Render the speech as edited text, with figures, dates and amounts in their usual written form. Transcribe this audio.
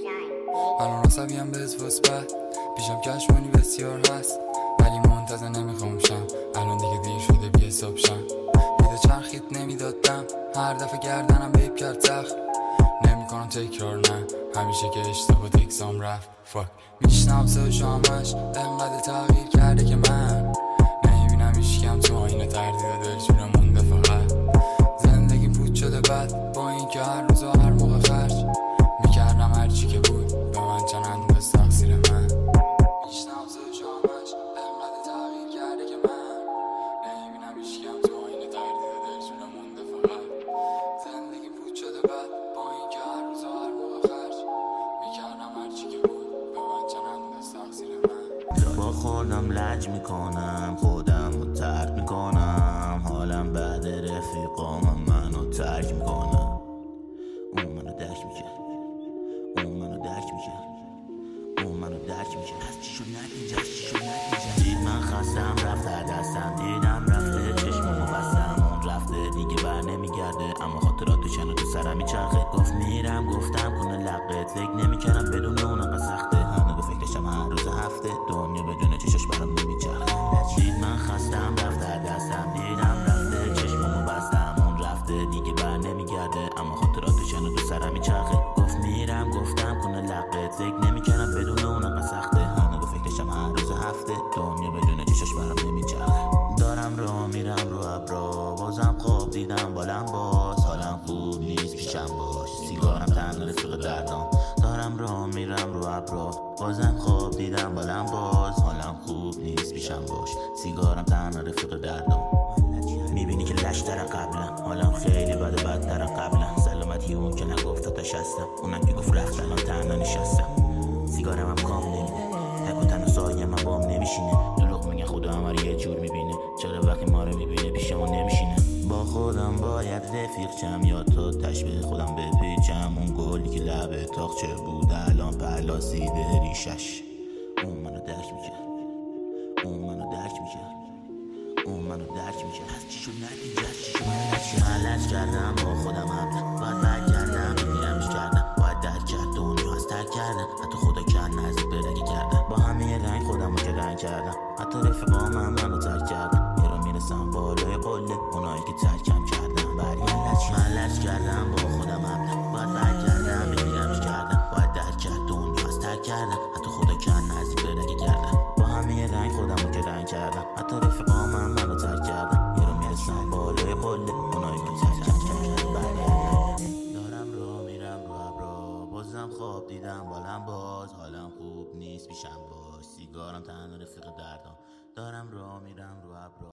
الان عصبیم به مثبت پیشم کشمانی بسیار هست ولی منتظر نمیخوام شم. الان دیگه دیر شده بی حساب شم. میده چرخید نمیدادم هر دفعه گردنم بیب کرد سخت نمیکنم تکرار نه همیشه که اشتباه تکسام رفت فاک میشنم سوشو همش انقدر تغییر کرده که من نمیبینم ایشکم تو آینه تردید دلشونه مونده فقط زندگی پود شده بد با این که هر روز و هر موقع خرج میکردم هرچی که بود به من چنند بس تقصیر من میشنم سوشو همش انقدر تغییر کرده که من نمیبینم ایشکم تو آینه تردید دلشونه مونده فقط زندگی پود شده بد با این که هر روز و هر موقع خرج میکردم هرچی که بود به من چنند بس تقصیر من با خودم لج میکنم خودم رو ترک میکنم حالم بعد رفیقام منو ترک میکنم اون منو درک میکرد اون منو درک میکرد اون منو درک میکرد از چی شد نتیجه از چی شد نتیجه دید من خستم رفت در دستم دیدم رفته چشممو بستم اون رفته دیگه بر نمیگرده اما خاطرات چنو تو سرم میچرخه گفت میرم گفتم کنه لقت فکر نمیکردم بدون اون انقدر سخته هنوز به فکرشم هر روز هفته دنیا بدون چشاش برام نمیچرخه دید من خستم رفت در دستم دیدم رفته چشممو بستم اون رفته دیگه بر نمیگرده اما خاطرات چنو تو سرم میچرخه گفت میرم گفتم کنه لقت فکر نمیکردم بدون اون انقدر سخته هنوز به فکرشم هر روز هفته دنیا بدون چشاش برام نمیچرخه دارم راه میرم رو ابرا بازم خواب دیدم بالم باز حالم خوب نیست پیشم باش سیگارم تنها رفیق دردام دارم راه میرم رو ابرا بازم خواب دیدم بالم باز حالم خوب نیست پیشم باش سیگارم تنها رفیق دردام میبینی که لشتر قبلا حالم خیلی بدتر قبلا سلامتی اون که نگفت آتش هستم اونم که گفت رفت الان تنها نشستم سیگارم هم کام نمیده تک و تنها سایه من بام نمیشینه دروغ میگن خدا همه رو یه جور میبینه چرا وقتی ما رو میبینه پیشمون نمیشینه با خودم باید رفیق چم یا تا تشبیه خودم بپیچم اون گلی که لبه تاقچه بود الان پلاسیده ریشش اون منو درک میکرد اون منو درک میکرد اون منو درک میکرد از چی شد نتیجه از چی شد نتیجه غلط کردم با خودم هم باید برگردم میگیرمش کردم باید درک کرد دنیا از ترک کردن حتی خدا کرد نزدیک به رگه کردم با همه رنگ خودم رو که رنگ کردم حتی رفیقام هم منو ترک کردم یه رو میرسم بالای قله اونایی که ترکم کردم غلط کردم با خودم هم باید برگردم میگیرمش کردم باید درک کرد دنیا از ترک کردن حتی خدا کرد نزدیک به رگه کردم با همه رنگ خودم رو که رنگ کردم حتی رفیقام هم منو ترک کردم یه رو میرسم بالای قله اونایی که ترکم کردم دارم رو میرم رو ابرا بازم خواب دیدم بالم باز حالم خوب نیست پیشم باش سیگارم تنها رفیق دردام دارم رو میرم رو ابرا